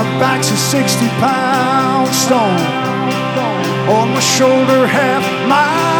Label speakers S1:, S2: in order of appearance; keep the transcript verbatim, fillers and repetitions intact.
S1: my back's a sixty pound stone. On my shoulder, half my